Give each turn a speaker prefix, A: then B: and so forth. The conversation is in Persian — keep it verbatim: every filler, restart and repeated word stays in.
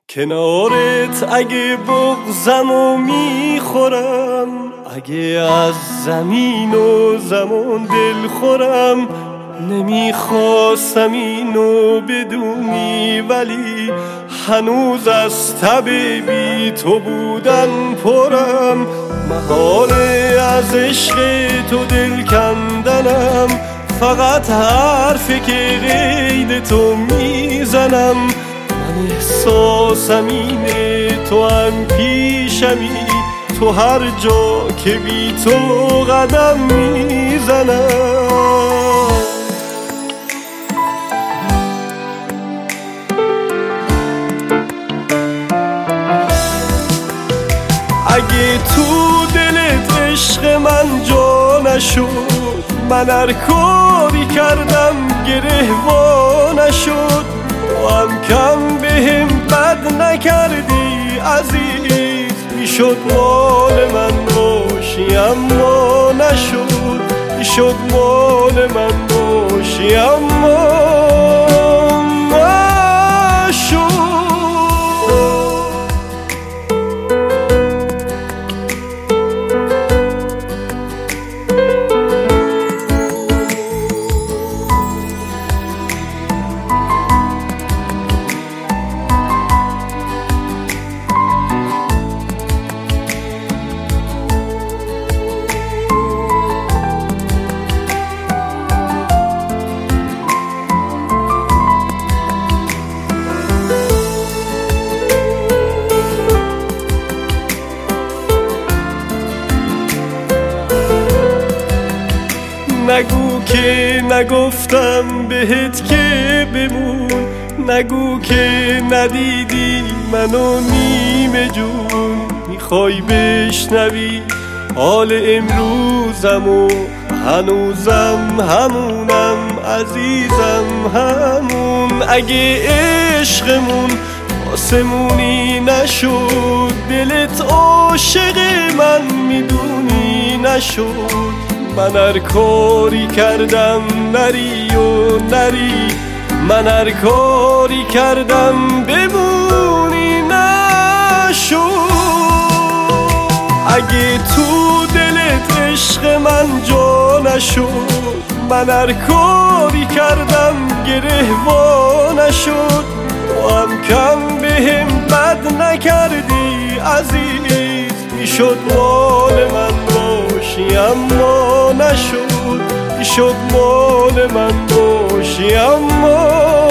A: کنارت اگه بغضمو میخورم، اگه از زمین و زمان دل خورم، نمیخواستم اینو بدونی ولی هنوز از تب بی تو بودن پرم. محاله از عشق تو دل کندنم، فقط حرفی که قید تو میزنم. من احساسم اینه تو هم پیشمی، تو هر جا که بی تو قدم میزنم. اگه تو دلت عشق من جا نشد، من هر کاری کردم گره وا نشد. تو هم کم بهم بد نکردی عزیز، میشد مال من باشی اما نشد، میشد مال من باشی اما نشد. نگو که نگفتم بهت که بمون، نگو که ندیدی منو نیمه جون. میخوای بشنوی حال امروزم و هنوزم همونم عزیزم همون. اگه عشقمون آسمونی نشد، دلت عاشق من میدونی نشد. من هر کاری کردم نری و نری، من هر کاری کردم بمونی نشد. اگه تو دلت عشق من جا نشد، من هر کاری کردم گره وا نشد. تو هم کم بهم بد نکردی عزیز، میشد مال من باشی اما نشد، میشد مال من باشی اما